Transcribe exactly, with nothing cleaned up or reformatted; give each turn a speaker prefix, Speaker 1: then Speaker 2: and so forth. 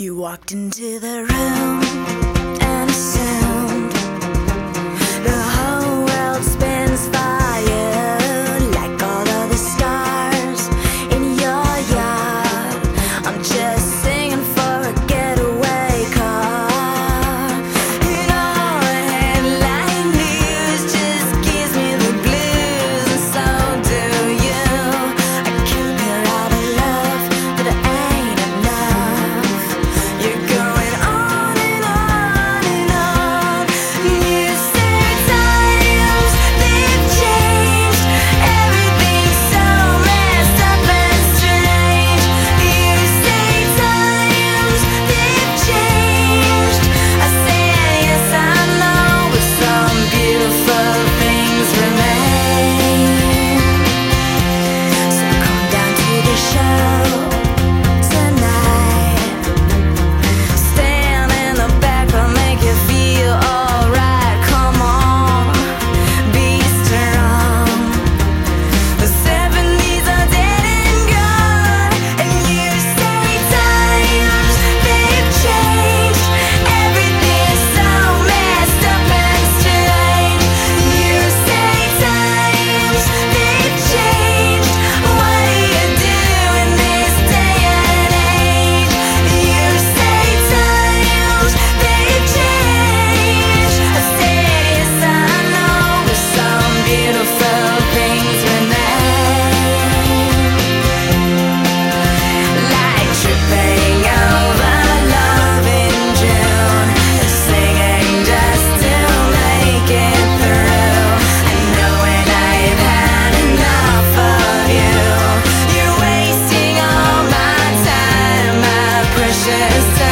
Speaker 1: You walked into the room and assumed the whole world spins for you, like all of the stars in your yard. I'm just singing for a getaway car. You know, headline news just gives me the blues, and so do you. I can't hear all the love, but it ain't enough. You're going on and on and on. You say times they've changed, everything's so messed up and strange. You say times they've changed. I said yes, I know, but some beautiful things remain. So come down to the show tonight. Stand in the back, I'll make you feel alright. Come on, be strong. The seventies are dead and gone, and you say times they've changed. Everything's so messed up and strange. You say times they've changed. What do you do in this day and age? You say times they've changed. I said yes, I know, but some beautiful things remain. Like tripping over love in June, singing just to make it through. I know when I've had enough of you. You're wasting all my time, my precious time.